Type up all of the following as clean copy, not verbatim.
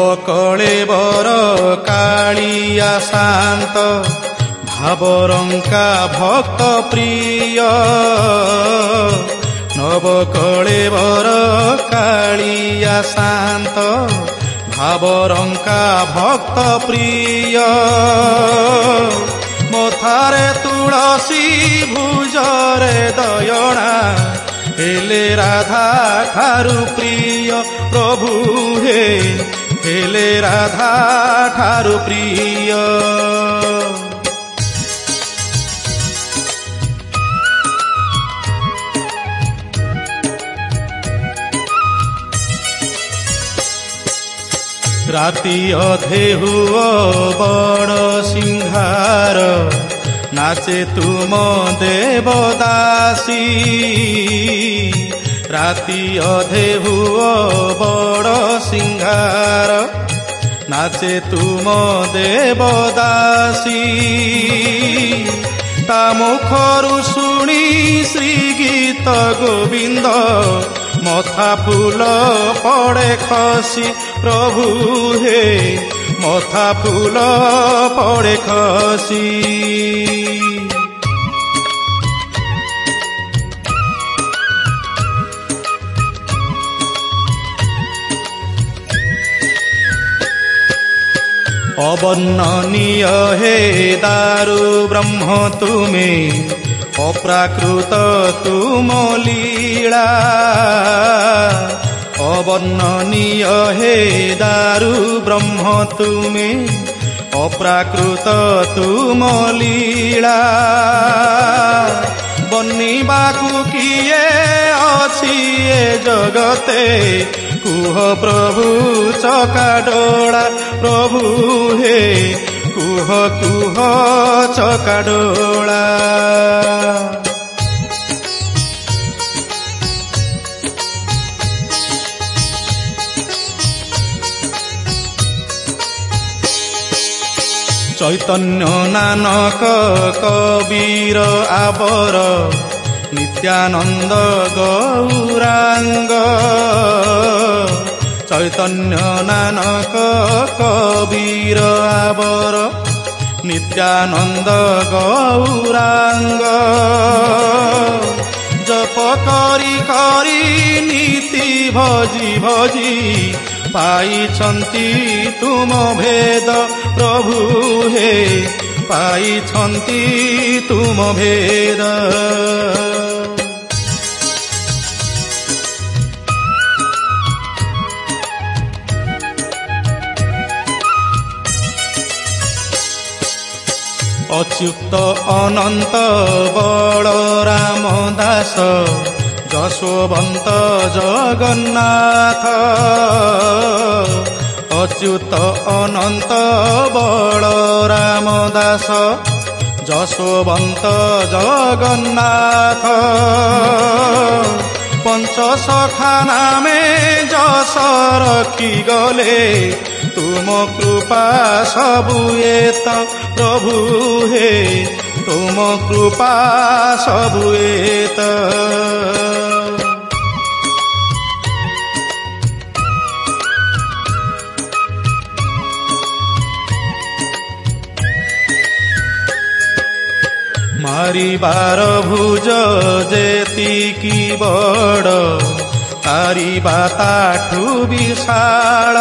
नवकळेबर कालिया शांत भावरंका भक्त प्रिय नवकळेबर कालिया शांत भावरंका भक्त प्रिय मथारे तुलसी भुजरे दयणा हेले राधा ठारू प्रिय प्रभु हेले राधा ठारू प्रिय राति अधे हुओ बड़ सिंहार नाचे तुम देवदासी राति अधे हुओ बड़ सिंहार नाचे तुम देवदासी ता मुखरु शुणी श्री गीत गोविंद मथा फूल पड़े खसी प्रभु मथा फूल पड़े खसी अवर्णनीय हे दारु ब्रह्म तुमे अप्राकृत तुम लीला अवर्णनीय हे दारु ब्रह्म तुमे अप्राकृत तुम लीला बनिबाकु किए अछि ए जगते कुह प्रभु चकाडोला प्रभु कुह कुह चकाडोला चैतन्य नानक कबीर आबर नित्यानंद गौरांग चैतन्य नानक कबीर आबर नित्यानंद गौरांग जप करी करी नीति भजी भजी पाइछन्ति तुम भेद प्रभु पाइछन्ति तुम भेद अच्युत अनंत बलराम दास जशोवंत जगन्नाथ अच्युत अनंत बलराम दास जशोवंत जगन्नाथ पंचसखा नामे जस रखी गले तुम कृपा सबुएत प्रभु तुम कृपा सबुएत मारिबार भुज जेतिकी बड़ तारिबा ताठू विशाल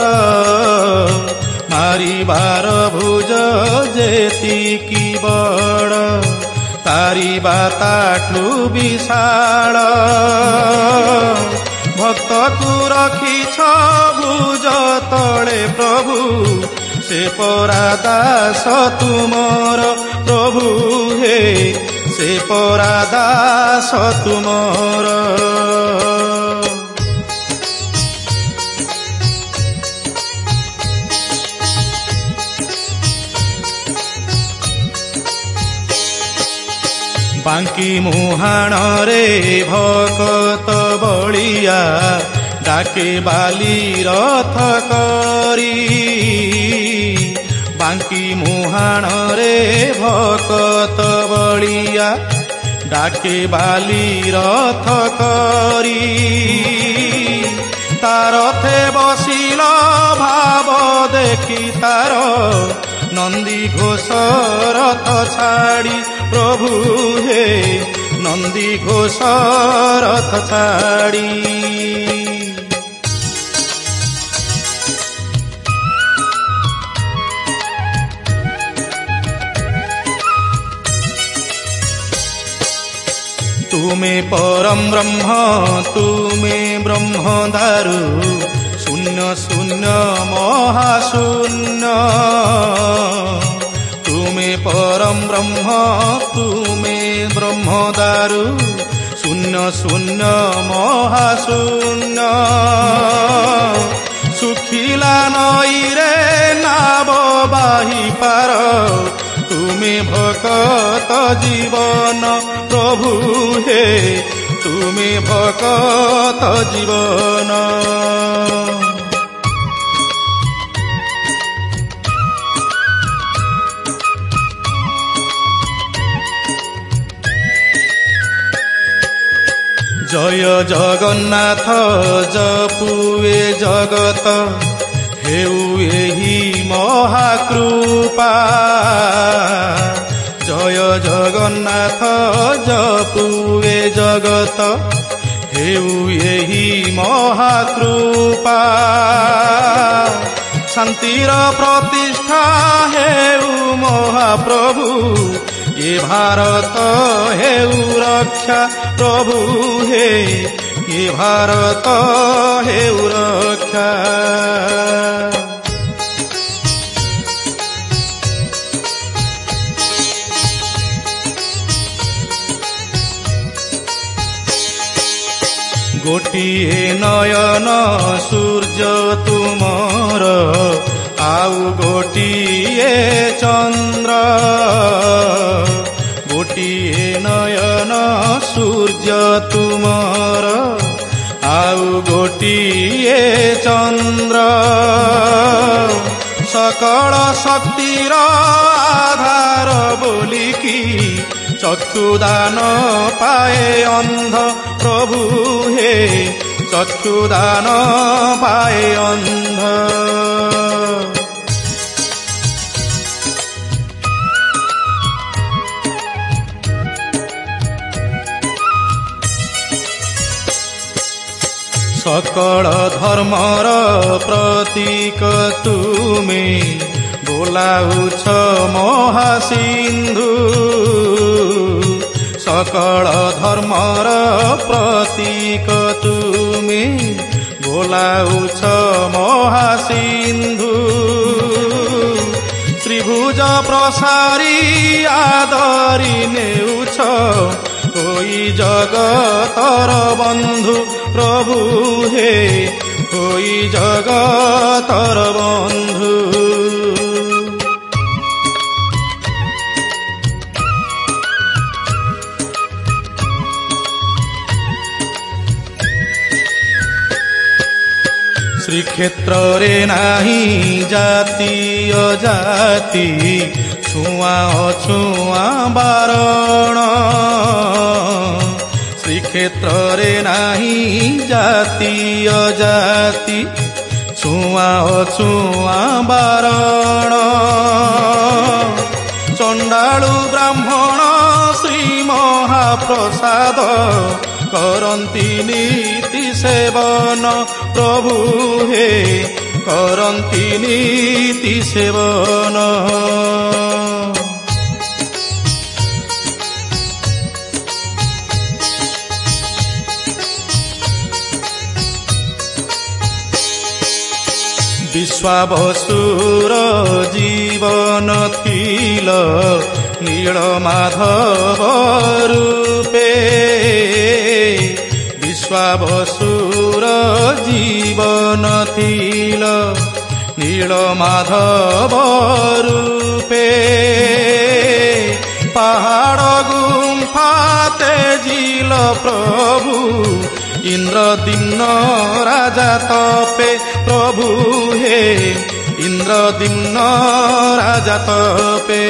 मारिबार भुज जेतिकी बड़ तारिबा ताठू विशाल भक्त को रखिछ भुज तले प्रभु से परा दास तुमर प्रभु से परा दास तुमर बांकी मुहाण रे भकत बलिया डाके बाली रथ करी बांकी मुहाण रे भकत बलिया डाके बाली रथ करी তারথে বসিল ভাব দেখি তার নন্দী ঘোষ রথ ছাড়ি প্রভু হে নন্দী ঘোষ রথ ছাড়ি तुमे परम ब्रह्म तुमे ब्रह्म दारु शून्य शून्य महाशून्य तुमे परम ब्रह्म तुमे ब्रह्म दारु शून्य शून्य महाशून्य सुखिला नई रे नाव बाही पार तुमे भकत जीवन प्रभु हे तुमे भकत जीवन जय जगन्नाथ जपुए जगत हेउ एही महाकृपा जय जगन्नाथ जपुए जगत हेउ एही महाकृपा शांतिर प्रतिष्ठा हेउ महाप्रभु ये भारत हेउ रक्षा प्रभु हे ये भारत हेउ रक्षा गोटिए नयन सूर्य तुमर आउ गोटिए चंद्र गोटिए नयन सूर्य तुमर आउ गोटिए चंद्र सकल शक्तिर आधार बोलिकी चक्षुदान पाए अंध प्रभु हे चक्षुदान पाए अंध सकल धर्मर प्रतीक तुमे बोलाउछ महासिन्धु सकल धर्मर प्रतीक तुमे बोलाउछ महासिन्धु त्रिभुज प्रसारी आदरी नेउछ होई जगतर बंधु प्रभु हे होई जगतर बंधु श्रीक्षेत्र रे नाही जाति अजाति छुआ अछुआ बारण श्रीक्षेत्र रे नाही जाति अजाति छुआ अछुआ बारण चंडालु ब्राह्मण श्री महाप्रसाद करंती नीति सेवन प्रभु हे करंती नीति सेवन विश्वावसुर जीवन थिल नील माधव रूपे विश्वावसुर जीवन थिल नील माधव रूपे पहाड़ गुम्फा तेजिल प्रभु इंद्रदिम्न राजा तपे प्रभु हे इंद्रदिम्न राजा तपे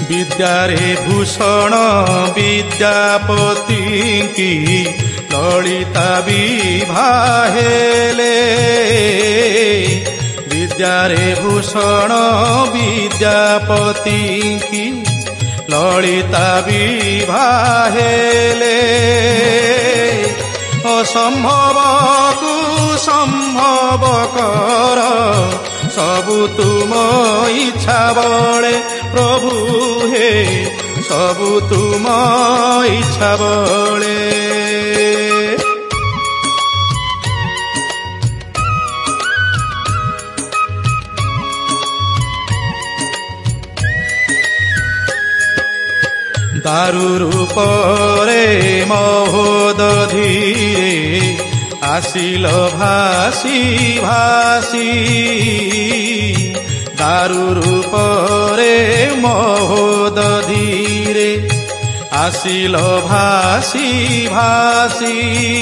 विद्यारे भूषण विद्यापति की ललिता विभाहेले विद्यारे भूषण विद्यापति की ललिता विभाहेले असंभव को संभव कर सबु तुम इच्छा बळे प्रभु हे सबु तुम इच्छा बळे दारु रूपरे महोदधीरे आसिल भासी भासी दारु रूपरे महोदधीरे आसिल भासी भासी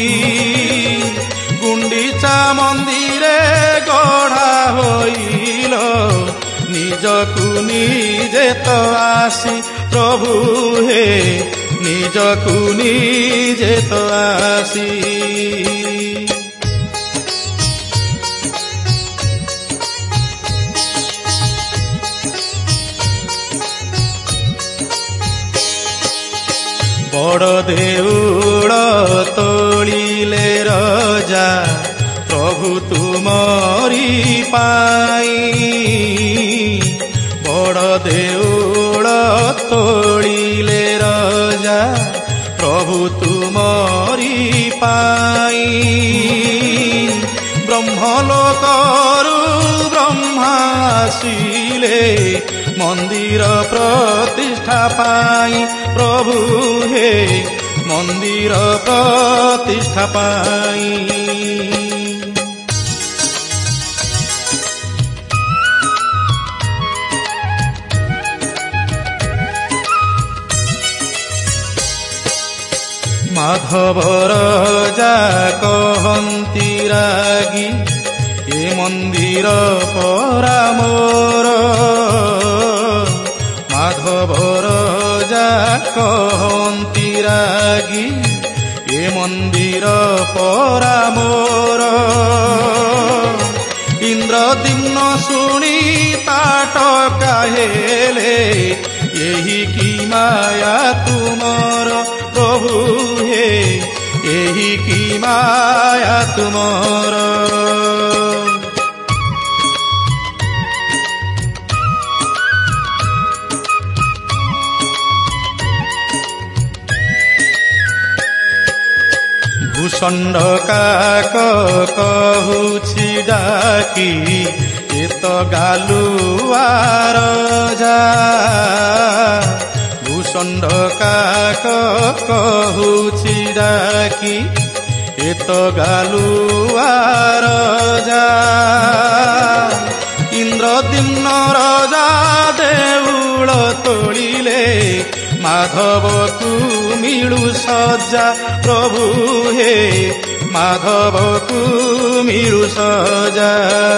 गुंडीचा मंदिरे गढ़ा होइल निजकु निजे तो आसी प्रभु हे निजकु निजे तो आसी बड़ देउळ तोलिले रजा प्रभु तुमरी पाई बड़ देउळ तोलिले रजा प्रभु तुमरी पाई ब्रह्मलोकरु ब्रह्मा आसिले मंदिर प्रतिष्ठा पाई प्रभु हे मंदिर प्रतिष्ठा पाई माधव राजा कहंती रागी ए मंदिर परा मोर माधव राजा कहंती रागी ए मंदिर परा मोर इंद्रदिम्न शुणी ताटका हेले यही की माया तुमर प्रभु हे यही की माया तुमर भूषण्ड काक कहुछि डाकी एत गालुआ रजा भूषण्ड काक कहुछि डाकी एत गालुआ रजा इंद्रदिम्न रजा देउळ तोलिले माधव कु मिलु सजा प्रभु हे माधव कु मिलु सजा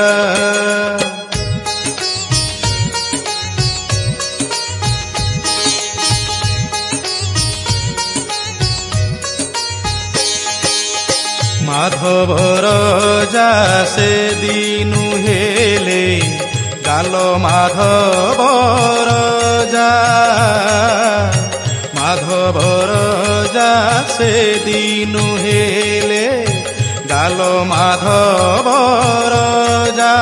माधव राजा से दिनु हेले गाल माधव राजा माधव राजा से दिनु हेले गाल माधव राजा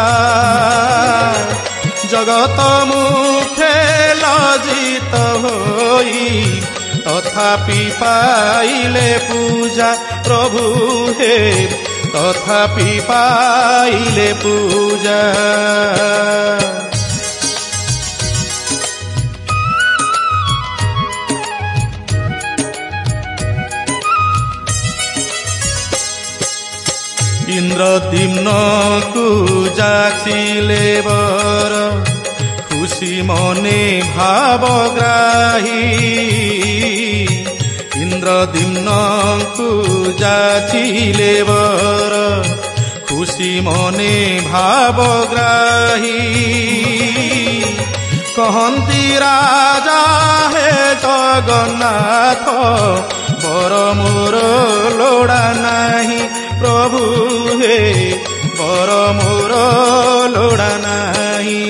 जगत मुखे लज्जित होई तथापि पाइले पूजा प्रभु हे तथापि पाइले पूजा इंद्रदिम्न कु जाचिले बर खुशी मने भावग्राही इंद्रदिम्न कु जाचिले बर खुशी मने भावग्राही କହନ୍ତି ରାଜା ହେ ଜଗନ୍ନାଥ ବର ମୋର ଲୋଡ଼ା ନାହିଁ ପ୍ରଭୁ ହେ ବର ମୋର ଲୋଡ଼ା ନାହିଁ।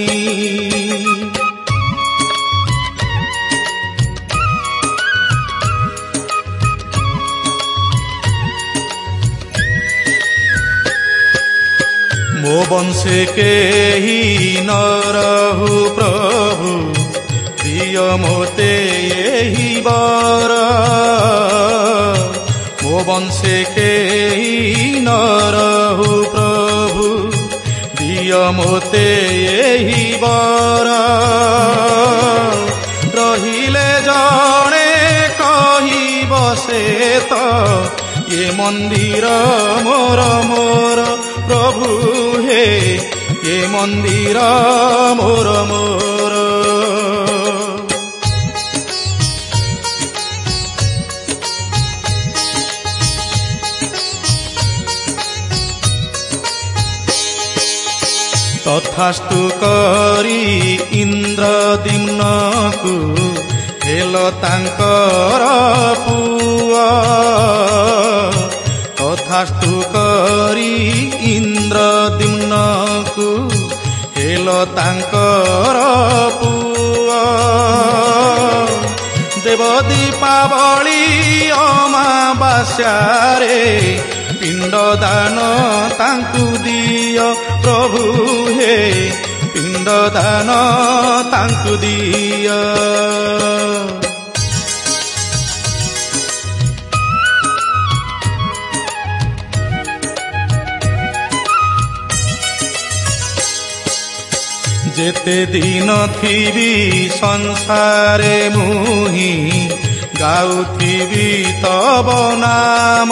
ମୋ ବଂଶେ କେହି ନ ରହୁ ପ୍ରଭୁ ଦିଅ ମୋତେ ଏହି ବର। ମୋ ବଂଶେ କେହି ନ ରହୁ ପ୍ରଭୁ ଦିଅ ମୋତେ ଏହି ବର। ରହିଲେ ଜଣେ କହିବ ସେ ତ ଏ ମନ୍ଦିର ମୋର ମୋର ପ୍ରଭୁ ହେ ଏ ମନ୍ଦିର ମୋର ମୋର। ତଥାସ୍ତୁ କରି ଇନ୍ଦ୍ରଦ୍ୟୁମ୍ନକୁ ହେଲ ତାଙ୍କର ପୁଅ। ତଥାସ୍ତୁ କରି ଇନ୍ଦ୍ରଦ୍ୟୁମ୍ନକୁ ହେଲ ତାଙ୍କର ପୁଅ। ଦେବ ଦୀପାବଳି ଅମାବାସ୍ୟାରେ ପିଣ୍ଡ ଦାନ ତାଙ୍କୁ ଦିଅ ପ୍ରଭୁ ହେ ପିଣ୍ଡ ଦାନ ତାଙ୍କୁ ଦିଅ। ଯେତେ ଦିନ ଥିବି ସଂସାରେ ମୁହିଁ ଗାଉଥିବି ତବ ନାମ।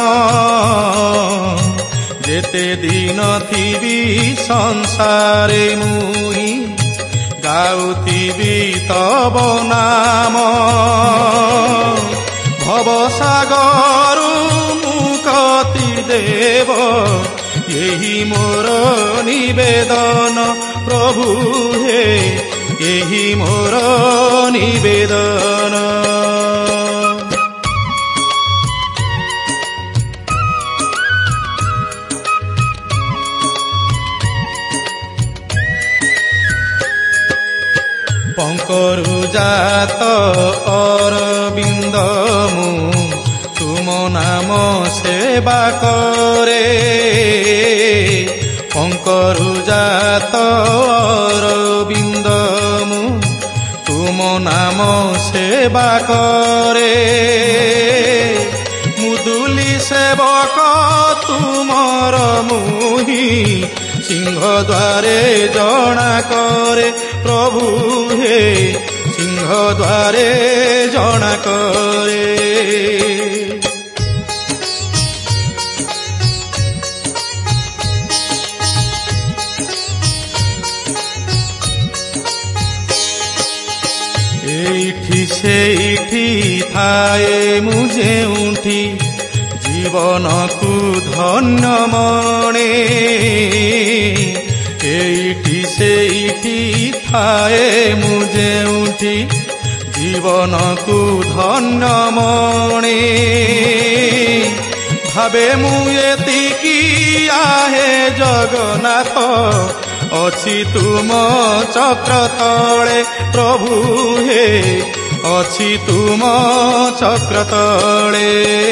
ଯେତେ ଦିନ ଥିବି ସଂସାରେ ମୁହିଁ ଗାଉଥିବି ତବ ନାମ। ଭବସାଗରୁ ମୁକ୍ତି ଦେବ ଏହି ମୋର ନିବେଦନ ପ୍ରଭୁ ହେ ଏହି ମୋର ନିବେଦନ। ପଙ୍କରୁ ଜାତ ଅରବିନ୍ଦ ମୁଁ ତୁମ ନାମ ସେବା କରେ। ପଙ୍କରୁ ଜାତ ଅରବିନ୍ଦ ମୁଁ ତୁମ ନାମ ସେବା କରେ। ମୁଦୁଲି ସେବକ ତୁମର ମୁହିଁ ସିଂହ ଦ୍ୱାରେ ଜଣା କରେ ପ୍ରଭୁ ହେ ସିଂହ ଦ୍ୱାରେ ଜଣା କରେ। ଏଇଠି ସେଇଠି ଥାଏ ମୁଁ ଯେଉଁଠି ଜୀବନକୁ ଧନ୍ୟ ମଣେ। ଏଇଠି ସେଇଠି ଥାଏ ମୁଁ ଯେଉଁଠି ଜୀବନକୁ ଧନ୍ୟ ମଣେ। ଭାବେ ମୁଁ ଏତିକି ଆହେ ଜଗନ୍ନାଥ ଅଛି ତୁମ ଚକ୍ର ତଳେ ପ୍ରଭୁ ହେ ଅଛି ତୁମ ଚକ୍ର ତଳେ।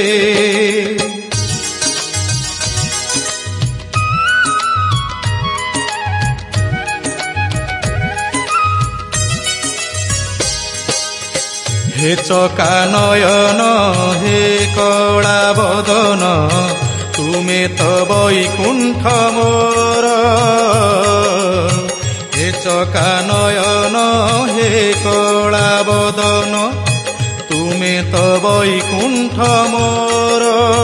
হে চকা নয়ন হে কলা বদন তুমে তো বৈকুণ্ঠ মোর। হে চকা নয়ন হে কলা বদন তুমে তো বৈকুণ্ঠ মোর।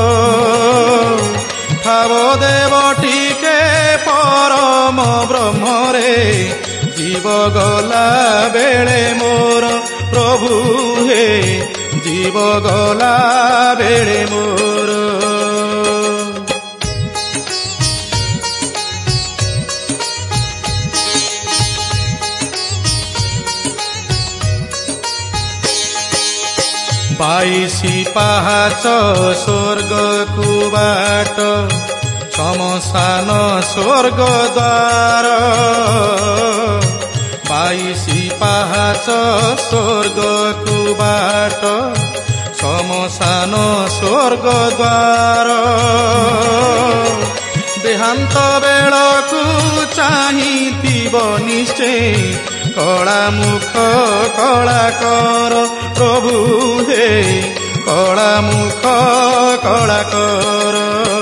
ঠাব দেব টিকে পরম ব্রহ্মরে জীব গলা বেড়ে মোর প্রভু হে জীব গলা বেড়ে মোর। 22 ପାହାଚ ସ୍ୱର୍ଗକୁ ବାଟ ଶମଶାନ ସ୍ୱର୍ଗ ଦ୍ୱାର 22 ପାହାଚ ସ୍ୱର୍ଗକୁ ବାଟ ଶମଶାନ ସ୍ୱର୍ଗ ଦ୍ୱାର ଦେହାନ୍ତ ବେଳକୁ ଚାହିଁଥିବ ନିଶ୍ଚୟ କଳା ମୁଖ କଳା କର ପ୍ରଭୁ ହେ କଳା ମୁଖ କଳା କର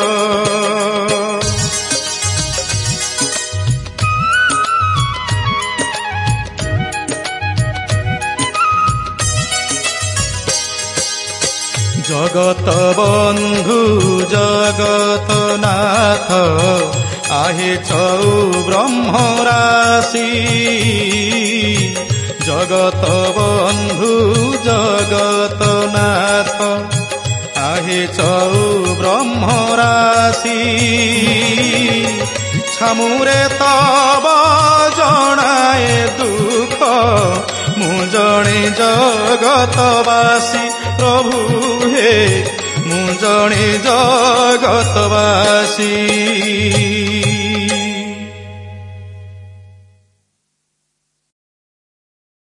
জগত বন্ধু জগত নাথ आहे चौ ब्रह्मराशि जगत बंधु जगत नाथ आहे चौ ब्रह्मराशि छामुरे तब जणाए दुख मु जणे जगतवासी प्रभु हे मु जणे जगतवासी